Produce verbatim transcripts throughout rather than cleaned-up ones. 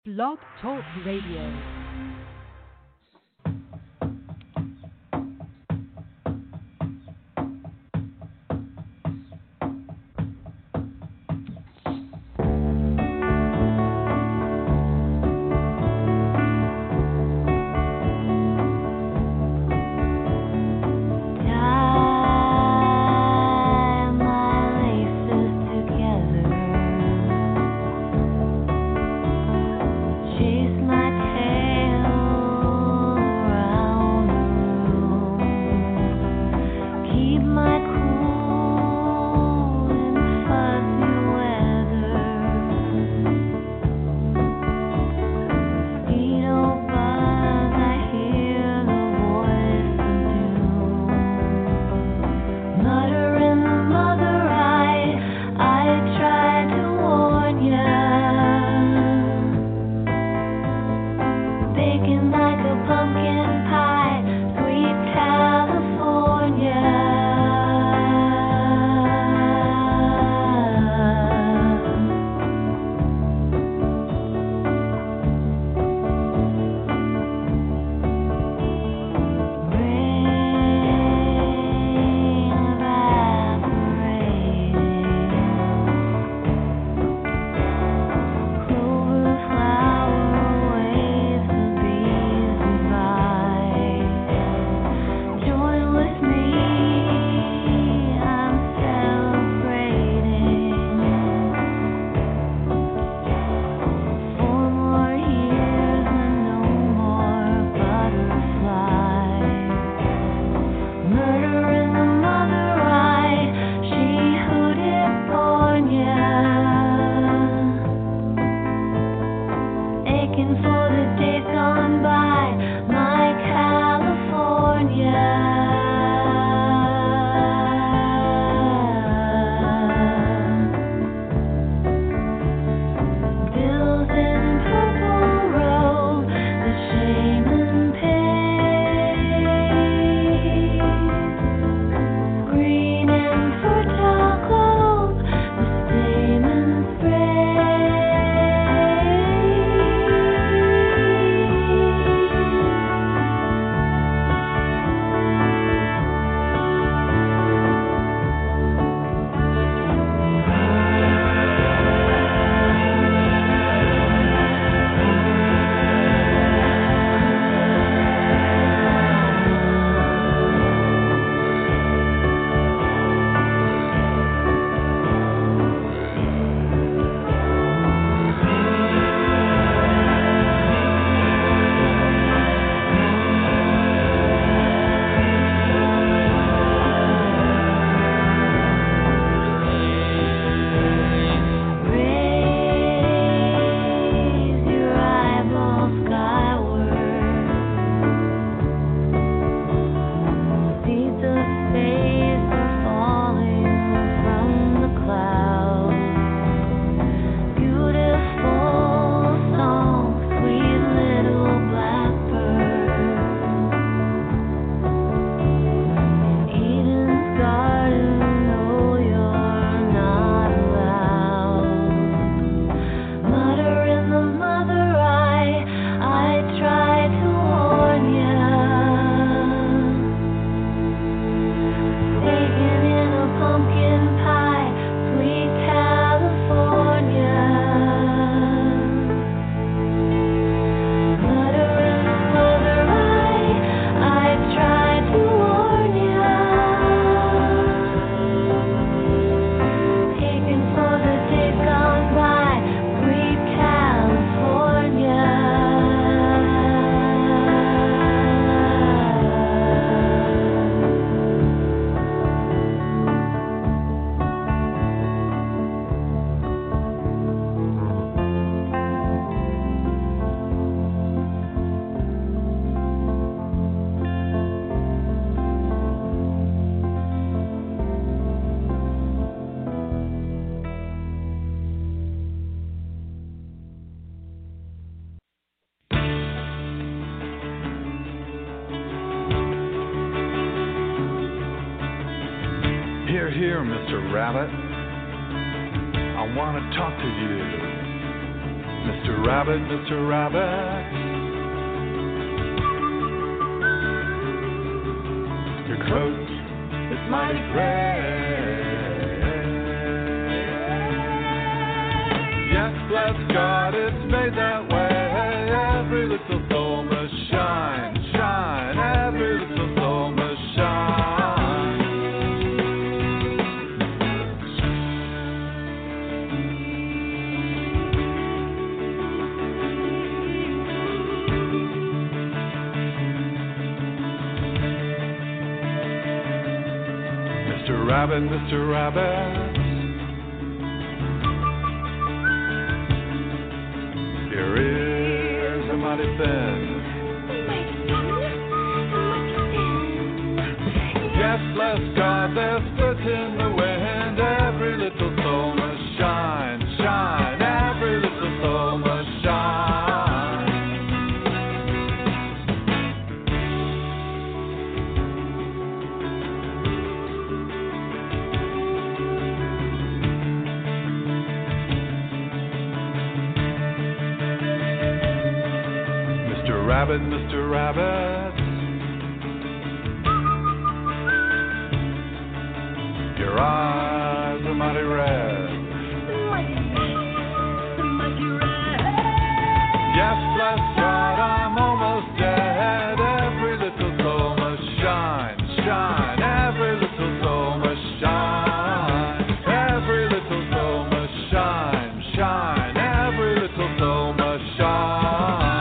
Blog Talk Radio. Here, Mister Rabbit. I want to talk to you. Mister Rabbit, Mister Rabbit, your coat is mighty gray. Yes, bless God, it's made that way. Every little soul must shine, shine. Every little soul must shine. Mister Rabbit, Mister Rabbit, your ears are mighty thin. Yes, bless God, they're split in the wind. Every little soul must shine, shine. Every little soul must shine. Mister Rabbit, Mister Rabbit, your eyes are mighty red. Yes, bless God, I'm almost dead. Every little soul must shine, shine. Every little soul must shine. Every little soul must shine, shine. Every little soul must shine.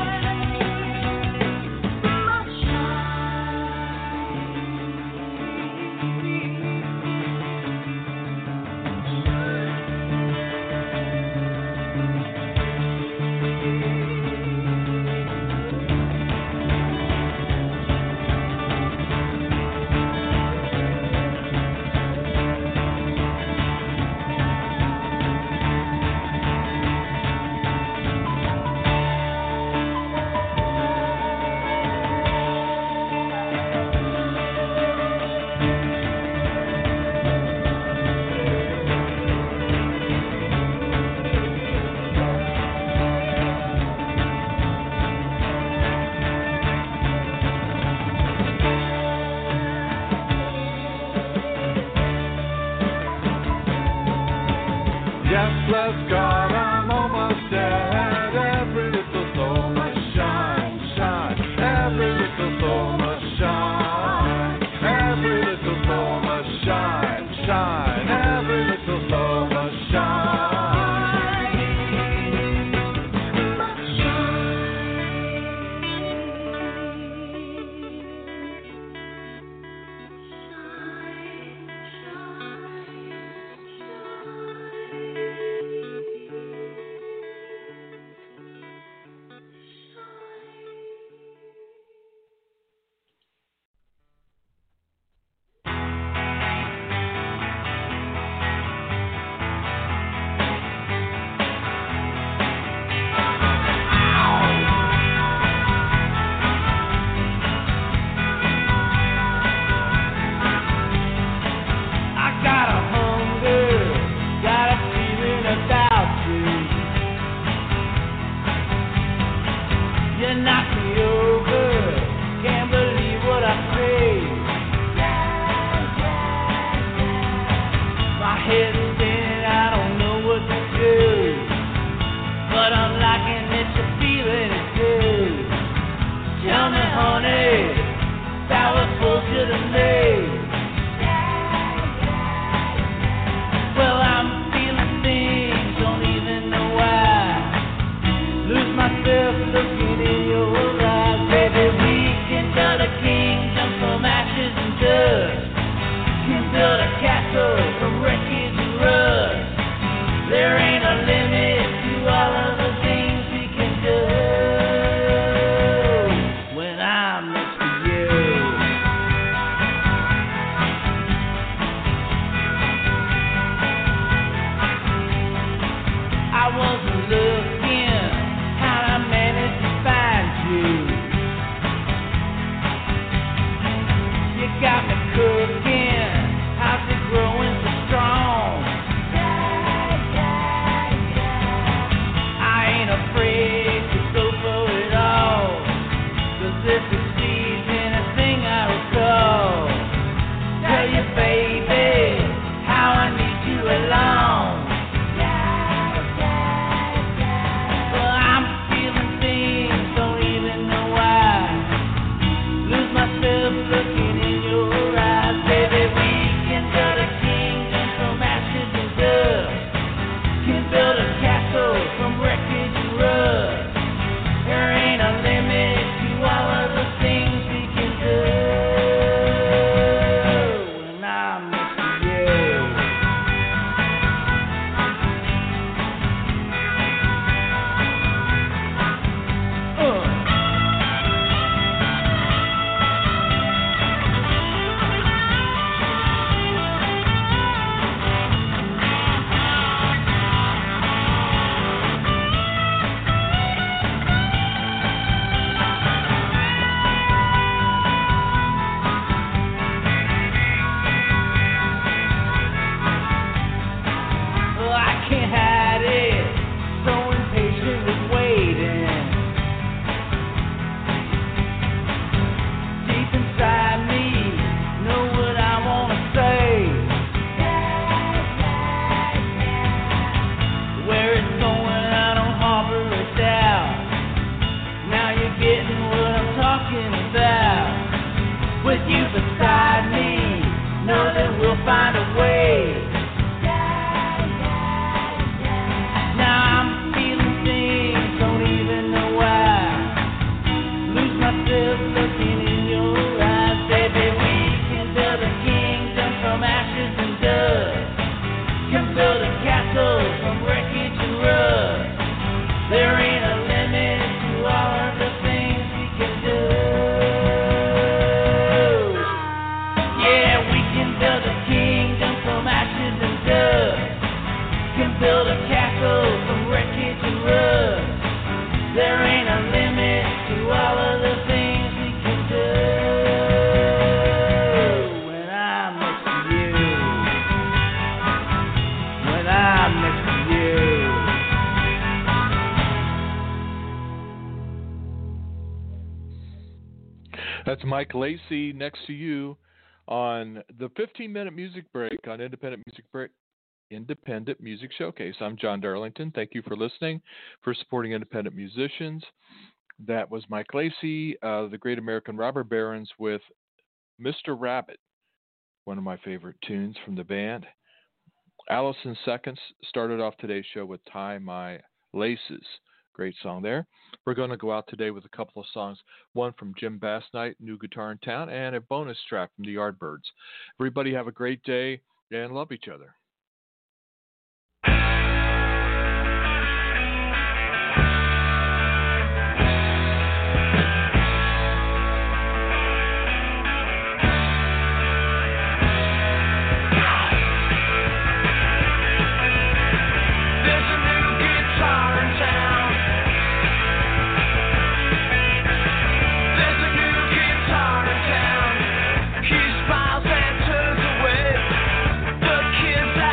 Yes, bless God, I'm almost dead. Every little soul must shine, shine. Every little soul must shine. Every little soul must shine, shine. Every little soul must shine. you beside me. Know that we'll find a way. Now I'm feeling things, don't even know why. Lose myself looking in your eyes, baby. We can build a kingdom from ashes and dust. Can build a castle from wreckage and rust. There ain't a limit to all of the things we can do. Yeah, we can build a kingdom from ashes and dust. Can build a castle from wreckage and rust. There ain't a limit to all of the things we can do. When I'm next to you. When I'm next to you. That's Mike Lacey next to you on the fifteen-minute music break on Independent Music Break, Independent Music Showcase. I'm John Darlington. Thank you for listening, for supporting independent musicians. That was Mike Lacey, uh, the Great American Robber Barons with Mister Rabbit, one of my favorite tunes from the band. Allison Seconds started off today's show with Tie My Laces. Great song there. We're going to go out today with a couple of songs, one from Jim Bassnight, New Guitar in Town, and a bonus track from the Yardbirds. Everybody have a great day and love each other. He smiles and turns away. The kids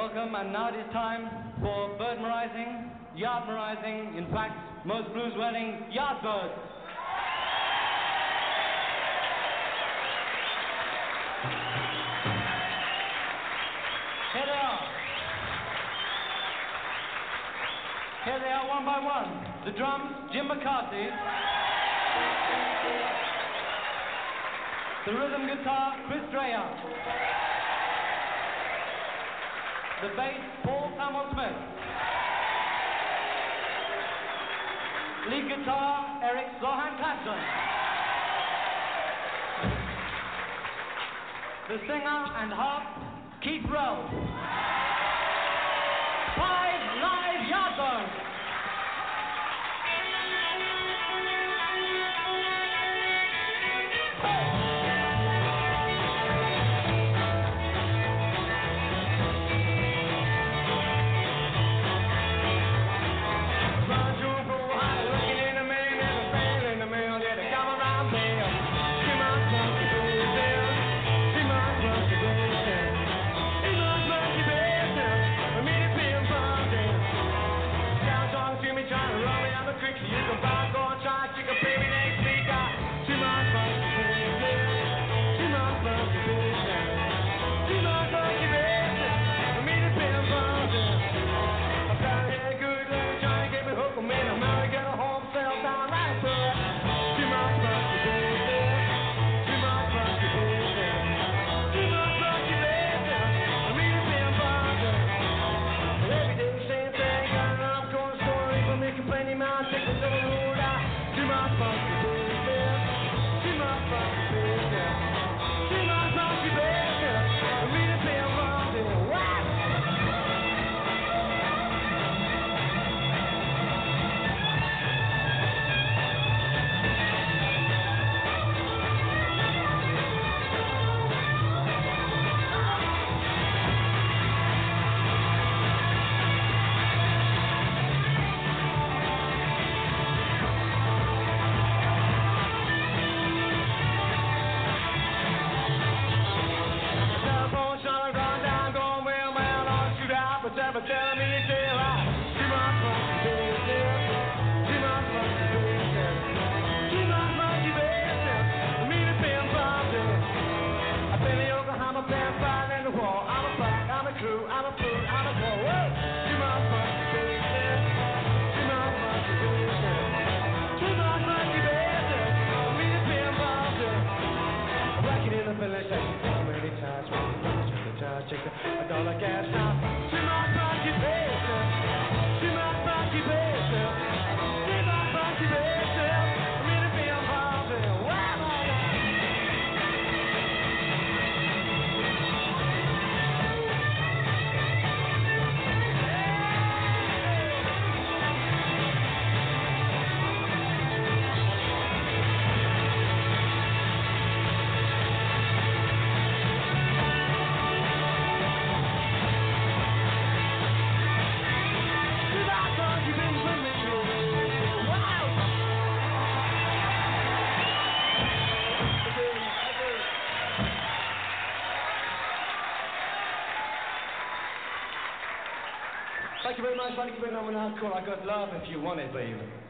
Welcome, and now it is time for birdmerizing, yardmerizing, in fact, most blues weddings, yard birds. Here they are. Here they are one by one. The drums, Jim McCarthy. The rhythm guitar, Chris Dreja. The bass, Paul Samuel Smith. Lead guitar, Eric Zohan Clapton. The singer and harp, Keith Rells. Five live Yardbirds. Thank you very much. Thank you very much. Cool. I got love if you want it, baby.